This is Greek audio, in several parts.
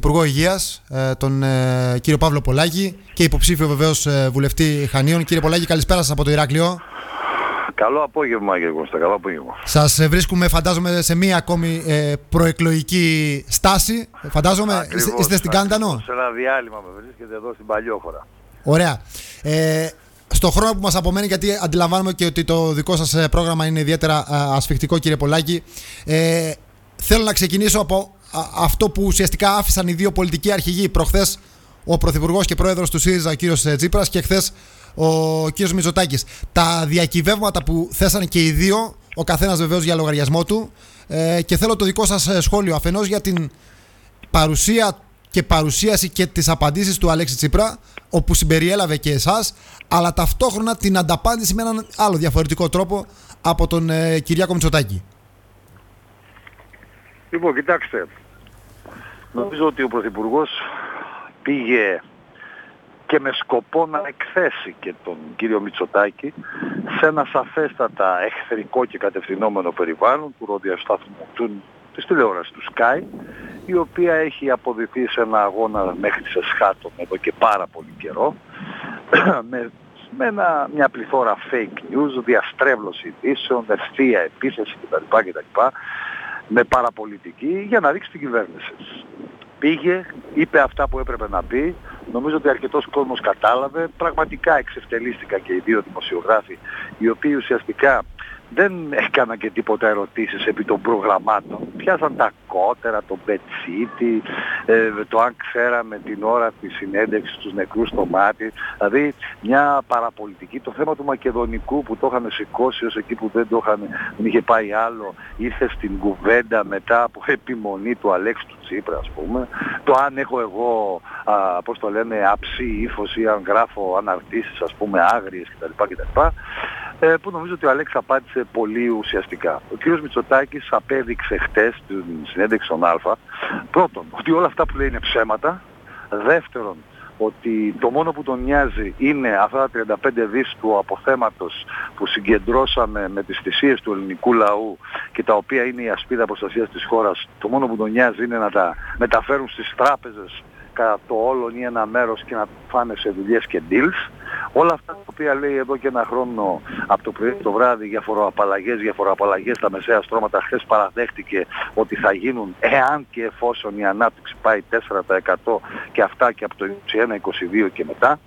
Υπουργό Υγείας, τον κύριο Παύλο Πολάκη, και υποψήφιο βεβαίως βουλευτή Χανίων. Κύριε Πολάκη, καλησπέρα σας από το Ηράκλειο. Καλό απόγευμα, κύριε Κώστα, καλό απόγευμα. Σας βρίσκουμε, φαντάζομαι, σε μία ακόμη προεκλογική στάση. Φαντάζομαι, ακριβώς, είστε στην Κάντανο. Σε ένα διάλειμμα με βρίσκεται εδώ στην Παλιόχώρα. Ωραία. Στο χρόνο που μας απομένει, γιατί αντιλαμβάνομαι και ότι το δικό σας πρόγραμμα είναι ιδιαίτερα ασφιχτικό, κύριε Πολάκη, θέλω να ξεκινήσω από αυτό που ουσιαστικά άφησαν οι δύο πολιτικοί αρχηγοί προχθές, ο Πρωθυπουργός και Πρόεδρος του ΣΥΡΙΖΑ, ο κύριος Τσίπρας, και χθες ο κύριος Μητσοτάκης. Τα διακυβεύματα που θέσανε και οι δύο, ο καθένας βεβαίως για λογαριασμό του, και θέλω το δικό σας σχόλιο αφενός για την παρουσία και παρουσίαση και τις απαντήσεις του Αλέξη Τσίπρα, όπου συμπεριέλαβε και εσάς, αλλά ταυτόχρονα την ανταπάντηση με έναν άλλο διαφορετικό τρόπο από τον Κυριάκο Μητσοτάκη. Λοιπόν, κοιτάξτε, νομίζω ότι ο Πρωθυπουργός πήγε και με σκοπό να εκθέσει και τον κύριο Μητσοτάκη σε ένα σαφέστατα εχθρικό και κατευθυνόμενο περιβάλλον του ροδιοσταθμού της τηλεόρασης του Sky, η οποία έχει αποδειχθεί σε ένα αγώνα μέχρι σε σχάτων εδώ και πάρα πολύ καιρό, με μια πληθώρα fake news, διαστρέβλωση ειδήσεων, ευθεία επίθεση κτλ. Με παραπολιτική, για να ρίξει την κυβέρνηση. Πήγε, είπε αυτά που έπρεπε να πει, νομίζω ότι αρκετός κόσμος κατάλαβε, πραγματικά εξευτελίστηκαν και οι δύο δημοσιογράφοι, οι οποίοι ουσιαστικά δεν έκαναν και τίποτα ερωτήσεις επί των προγραμμάτων. Πιάσαν τα κότερα, τον πετσίτη, το αν ξέραμε την ώρα της συνέντευξης τους νεκρούς στο μάτι. Δηλαδή μια παραπολιτική, το θέμα του Μακεδονικού που το είχαν σηκώσει ως εκεί που δεν είχε πάει άλλο, ήρθε στην κουβέντα μετά από επιμονή του Αλέξη του Τσίπρα, ας πούμε. Το αν έχω εγώ, πώς το λένε, αψή ύφος ή αν γράφω αναρτήσεις, ας πούμε, άγριες κτλ. Που νομίζω ότι ο Αλέξης απάντησε πολύ ουσιαστικά. Ο κύριος Μητσοτάκης απέδειξε χτες στην συνέντευξη στον Α, πρώτον, ότι όλα αυτά που λέει είναι ψέματα. Δεύτερον, ότι το μόνο που τον νοιάζει είναι αυτά τα 35 δις του αποθέματος που συγκεντρώσαμε με τις θυσίες του ελληνικού λαού και τα οποία είναι η ασπίδα προστασίας της χώρας. Το μόνο που τον νοιάζει είναι να τα μεταφέρουν στις τράπεζες κατά το όλον ή ένα μέρος και να φάνε σε δουλειές και deals. Όλα αυτά τα οποία λέει εδώ και ένα χρόνο από το πρωί το βράδυ για φοροαπαλλαγές στα μεσαία στρώματα, χθες παραδέχτηκε ότι θα γίνουν εάν και εφόσον η ανάπτυξη πάει 4% και αυτά και από το 21-22 και μετά.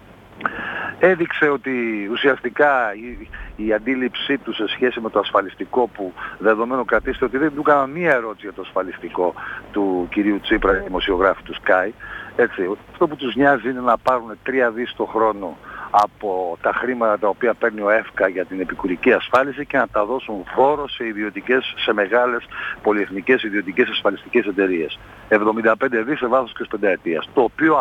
Έδειξε ότι ουσιαστικά η αντίληψή του σε σχέση με το ασφαλιστικό, που δεδομένου κρατήστε ότι δεν του έκαναν μία ερώτηση για το ασφαλιστικό του κυρίου Τσίπρα, δημοσιογράφη του Sky. Έτσι, αυτό που τους νοιάζει είναι να πάρουν 3 δις το χρόνο από τα χρήματα τα οποία παίρνει ο ΕΦΚΑ για την επικουρική ασφάλιση και να τα δώσουν φόρο σε μεγάλες πολυεθνικές ιδιωτικές ασφαλιστικές εταιρείες. 75 δις σε βάθος 25 το οποίο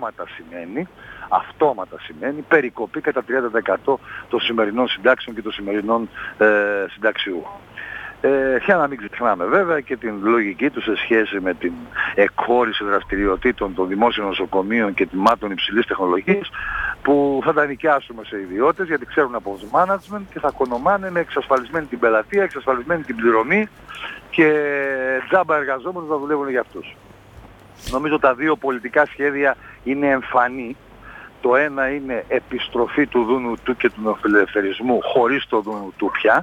αυτόματα σημαίνει περικοπή κατά 30% των σημερινών συντάξεων και των σημερινών συνταξιού. Για να μην ξεχνάμε βέβαια και την λογική του σε σχέση με την εκχώρηση δραστηριοτήτων των δημόσιων νοσοκομείων και τιμάτων υψηλής τεχνολογίας, που θα τα νοικιάσουμε σε ιδιώτες γιατί ξέρουν από management και θα κονομάνε με εξασφαλισμένη την πελατεία, εξασφαλισμένη την πληρωμή και τζάμπα εργαζόμενους θα δουλεύουν για αυτούς. Νομίζω τα δύο πολιτικά σχέδια είναι εμφανή. Το ένα είναι επιστροφή του δούνου του και του νεοφιλελευθερισμού χωρίς το δούνου του πια,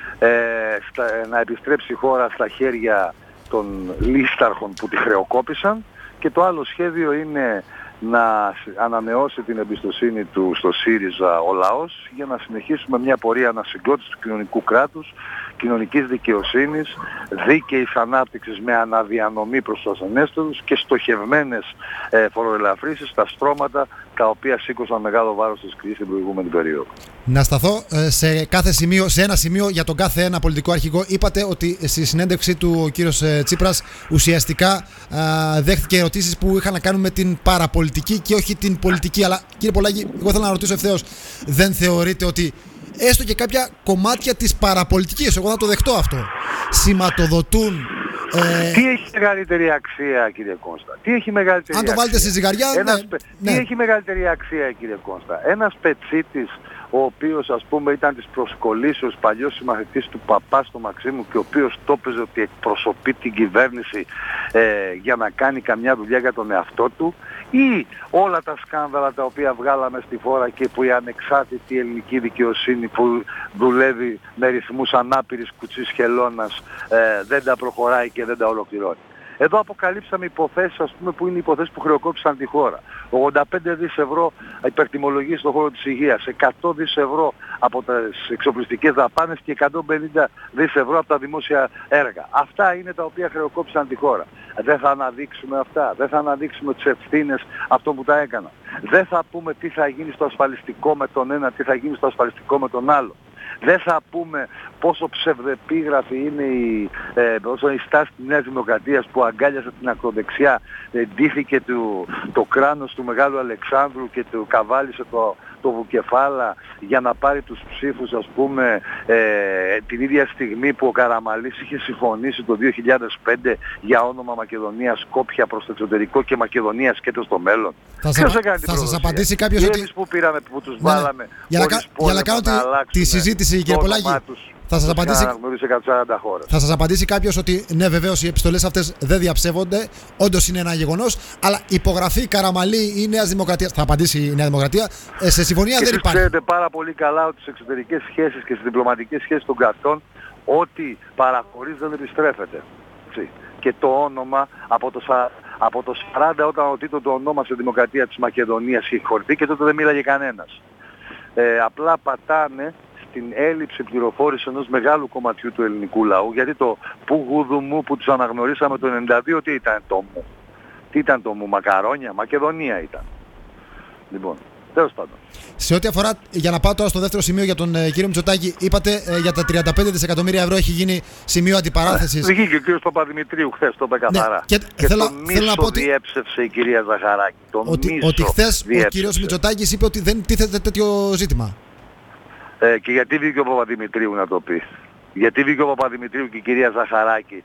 να επιστρέψει η χώρα στα χέρια των λίσταρχων που τη χρεοκόπησαν, και το άλλο σχέδιο είναι να ανανεώσει την εμπιστοσύνη του στο ΣΥΡΙΖΑ ο λαός για να συνεχίσουμε μια πορεία ανασυγκρότησης του κοινωνικού κράτους, κοινωνικής δικαιοσύνης, δίκαιης ανάπτυξης με αναδιανομή προς τους ασθενέστερους και στοχευμένες φοροελαφρύσεις στα στρώματα τα οποία σήκωσαν μεγάλο βάρος της κρίσης την προηγούμενη περίοδο. Να σταθώ σε ένα σημείο για τον κάθε ένα πολιτικό αρχηγό. Είπατε ότι στη συνέντευξή του ο κύριος Τσίπρας ουσιαστικά δέχτηκε ερωτήσεις που είχαν να κάνουν με την παραπολιτική και όχι την πολιτική. Αλλά κύριε Πολάκη, εγώ θέλω να ρωτήσω ευθέως, δεν θεωρείτε ότι έστω και κάποια κομμάτια της παραπολιτικής, εγώ θα το δεχτώ αυτό, σηματοδοτούν Τι έχει μεγαλύτερη αξία, κύριε Κώστα? Τι έχει μεγαλύτερη αξία? Αν το βάλετε στη ζυγαριά, Τι έχει μεγαλύτερη αξία, κύριε Κώστα? Ένας πετσίτης, ο οποίος ας πούμε ήταν της προσκολήσεως, παλιός συμμαθητής του παπά στο Μαξίμου και ο οποίος το έπαιζε ότι εκπροσωπεί την κυβέρνηση για να κάνει καμιά δουλειά για τον εαυτό του, ή όλα τα σκάνδαλα τα οποία βγάλαμε στη φόρα και που η ανεξάρτητη ελληνική δικαιοσύνη που δουλεύει με ρυθμούς ανάπηρης κουτσής χελώνας δεν τα προχωράει και δεν τα ολοκληρώνει. Εδώ αποκαλύψαμε υποθέσεις, ας πούμε, που είναι υποθέσεις που χρεοκόπησαν τη χώρα. 85 δις ευρώ υπερτιμολογίες στον χώρο της υγείας, 100 δις ευρώ από τις εξοπλιστικές δαπάνες και 150 δις ευρώ από τα δημόσια έργα. Αυτά είναι τα οποία χρεοκόπησαν τη χώρα. Δεν θα αναδείξουμε αυτά, δεν θα αναδείξουμε τις ευθύνες αυτών που τα έκαναν. Δεν θα πούμε τι θα γίνει στο ασφαλιστικό με τον ένα, τι θα γίνει στο ασφαλιστικό με τον άλλο. Δεν θα πούμε πόσο ψευδεπίγραφη είναι η στάση της Νέας Δημοκρατίας που αγκάλιασε την ακροδεξιά, ντύθηκε το κράνος του Μεγάλου Αλεξάνδρου και του καβάλισε το βουκεφάλα για να πάρει τους ψήφους, ας πούμε, την ίδια στιγμή που ο Καραμανλής είχε συμφωνήσει το 2005 για όνομα Μακεδονία Σκόπια προς το εξωτερικό και Μακεδονία σκέτο στο μέλλον. Θα σας απαντήσει κάποιος ότι... Εμείς που πήραμε, που τους βάλαμε για να κάνω τη συζήτηση, κύριε Πολάκη, θα σας απαντήσει κάποιος ότι ναι, βεβαίως οι επιστολές αυτές δεν διαψεύονται, όντως είναι ένα γεγονός, αλλά υπογραφή Καραμανλή ή Νέας Δημοκρατίας, θα απαντήσει η Νέα Δημοκρατία, σε συμφωνία δεν υπάρχει. Ξέρετε πάρα πολύ καλά ότι στις εξωτερικές σχέσεις και στις διπλωματικές σχέσεις των κρατών ό,τι παραχωρείς δεν επιστρέφεται. Και το όνομα από το 40 όταν ο Τίτο το ονόμασε Δημοκρατία της Μακεδονίας είχε χορτεί και τότε δεν μίλαγε κανένας. Απλά πατάνε στην έλλειψη πληροφόρησης ενός μεγάλου κομματιού του ελληνικού λαού, γιατί το που γουδουμού που τους αναγνωρίσαμε το 92 τι ήταν το μου? Τι ήταν το μου? Μακαρόνια? Μακεδονία ήταν. Λοιπόν, τέλος πάντων. Σε ό,τι αφορά, για να πάω τώρα στο δεύτερο σημείο για τον κύριο Μητσοτάκη, είπατε για τα 35 δισεκατομμύρια ευρώ έχει γίνει σημείο αντιπαράθεσης. Βγήκε ο κύριος Παπαδημητρίου χθες, το είπε καθαρά. Ναι, και το μίσο διέψευσε η κυρία Ζαχαράκη. Ότι χθες ο κύριος Μητσοτάκης είπε ότι δεν τίθεται τέτοιο ζήτημα. Και γιατί βγήκε ο Παπαδημητρίου να το πει? Γιατί βγήκε ο Παπαδημητρίου και η κυρία Ζαχαράκη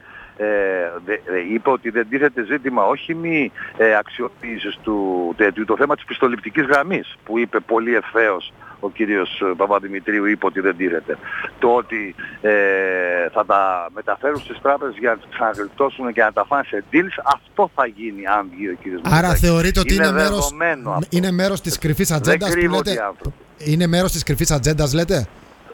είπε ότι δεν τίθεται ζήτημα όχι μη αξιοποίησης το θέμα της πιστοληπτικής γραμμής που είπε πολύ ευθέως ο κύριος Παπαδημητρίου, είπε ότι δεν τίθεται. Το ότι θα τα μεταφέρουν στις τράπεζες για να τις ξαναγλιτώσουν και να τα φάνε σε deals, αυτό θα γίνει αν βγει ο κύριος Μητσοτάκης. Άρα θεωρείτε ότι είναι μέρος της κρυφής ατζέντας που λέτε? Είναι μέρος της κρυφής ατζέντας λέτε?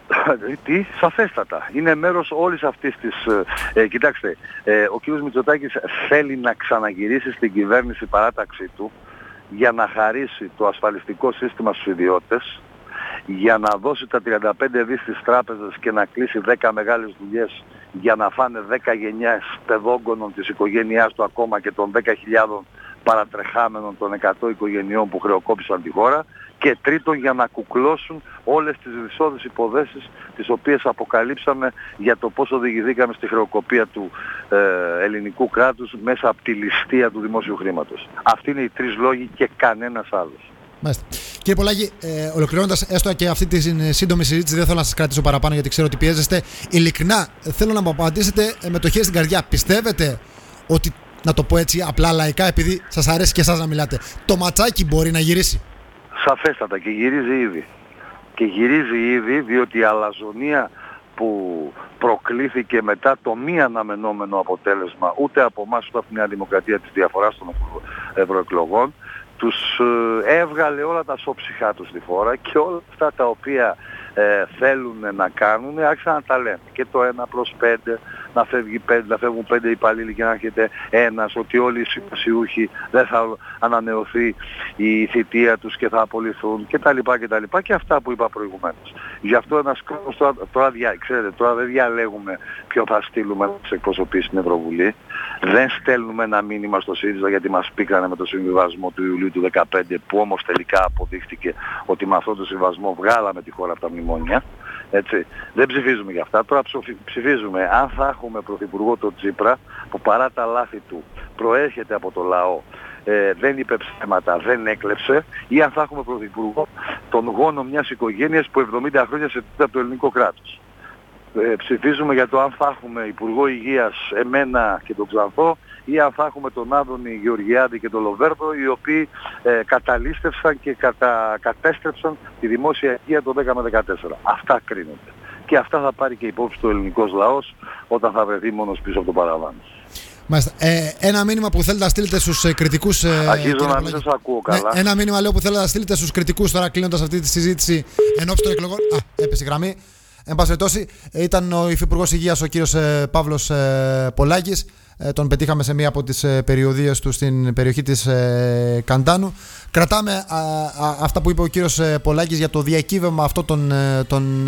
Τι, σαφέστατα. Είναι μέρος όλης αυτής της... κοιτάξτε, ο κ. Μητσοτάκης θέλει να ξαναγυρίσει στην κυβέρνηση παράταξή του για να χαρίσει το ασφαλιστικό σύστημα στους ιδιώτες, για να δώσει τα 35 δις στις τράπεζες και να κλείσει 10 μεγάλες δουλειές για να φάνε 10 γενιές παιδόγκονων της οικογένειάς του ακόμα και των 10.000 παρατρεχάμενων των 100 οικογενειών που χρεοκόπησαν τη χώρα, και τρίτον για να κουκλώσουν όλες τις δυσόδεις υποδέσεις τις οποίες αποκαλύψαμε για το πώς οδηγηθήκαμε στη χρεοκοπία του ελληνικού κράτους μέσα από τη ληστεία του δημόσιου χρήματος. Αυτοί είναι οι τρεις λόγοι και κανένας άλλος. Μάλιστα. Κύριε Πολάκη, ολοκληρώνοντας έστω και αυτή τη σύντομη συζήτηση, δεν θέλω να σας κρατήσω παραπάνω γιατί ξέρω ότι πιέζεστε. Ειλικρινά θέλω να μου απαντήσετε με το χέρι στην καρδιά. Πιστεύετε ότι, να το πω έτσι απλά λαϊκά, επειδή σας αρέσει και εσάς να μιλάτε, το ματσάκι μπορεί να γυρίσει? Σαφέστατα, και γυρίζει ήδη. Και γυρίζει ήδη διότι η αλαζονία που προκλήθηκε μετά το μη αναμενόμενο αποτέλεσμα ούτε από εμάς ούτε από τη Νέα Δημοκρατία της διαφοράς των ευρωεκλογών τους έβγαλε όλα τα σώψυχά τους στη φόρα και όλα αυτά τα οποία θέλουν να κάνουν άρχισαν να τα λένε. Και το 1+5, να φεύγουν 5 υπαλλήλοι και να έρχεται ένας, ότι όλοι οι συμπασιούχοι δεν θα ανανεωθεί η θητεία τους και θα απολυθούν κτλ. Και αυτά που είπα προηγουμένως. Γι' αυτό ένας κόσμος τώρα δεν διαλέγουμε ποιο θα στείλουμε να τις εκπροσωπήσει στην Ευρωβουλή. Δεν στέλνουμε ένα μήνυμα στο ΣΥΡΙΖΑ γιατί μας πήκανε με το συμβιβασμό του Ιουλίου του 2015 που όμως τελικά αποδείχτηκε ότι με αυτόν τον συμβιβασμό βγάλαμε τη χώρα από τα μνημόνια. Έτσι. Δεν ψηφίζουμε για αυτά. Τώρα ψηφίζουμε αν θα έχουμε πρωθυπουργό τον Τσίπρα που παρά τα λάθη του προέρχεται από το λαό, δεν είπε ψέματα, δεν έκλεψε, ή αν θα έχουμε πρωθυπουργό τον γόνο μιας οικογένειας που 70 χρόνια σε από το ελληνικό κράτος. ψηφίζουμε για το αν θα έχουμε Υπουργό Υγείας εμένα και τον Ξανθό ή αν θα έχουμε τον Άδωνη Γεωργιάδη και τον Λοβέρδο, οι οποίοι καταλήστευσαν και κατέστρεψαν τη δημόσια υγεία το 10 με 14. Αυτά κρίνονται. Και αυτά θα πάρει και υπόψη το ελληνικός λαός όταν θα βρεθεί μόνος πίσω από το παραβάν. Μάλιστα. Ένα μήνυμα που θέλετε να στείλετε στους κριτικούς. Αρχίζω να μην σας ακούω καλά. Ένα μήνυμα λέω που θέλετε να στείλετε στους κριτικούς τώρα, κλείνοντας αυτή τη συζήτηση εν ώψη των εκλογών. Έπεσε η γραμμή. Εν πάση περιπτώσει, ήταν ο Υφυπουργός Υγείας, ο κύριος Παύλος Πολάκης. Τον πετύχαμε σε μία από τις περιοδίες του στην περιοχή της Καντάνου. Κρατάμε αυτά που είπε ο κύριος Πολάκης για το διακύβευμα αυτό των